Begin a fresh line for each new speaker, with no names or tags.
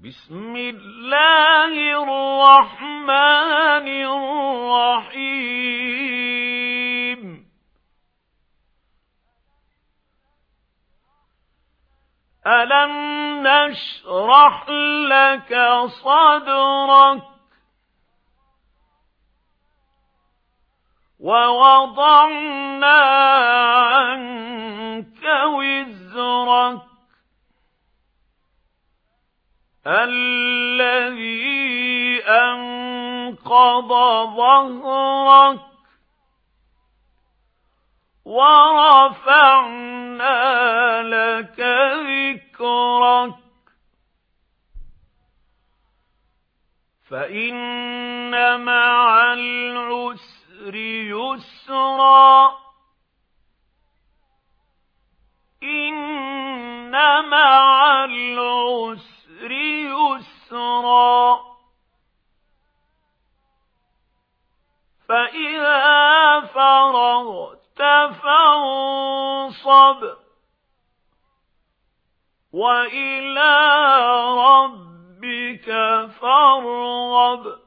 بسم الله الرحمن الرحيم ألم نشرح لك صدرك ووضعنا عنك وزرك الذي أنقض ظهرك ورفعنا لك ذكرك فإن مع العسر يسرا إن مع العسر يسرا فإذا فرغت فانصب وإلى ربك فارغب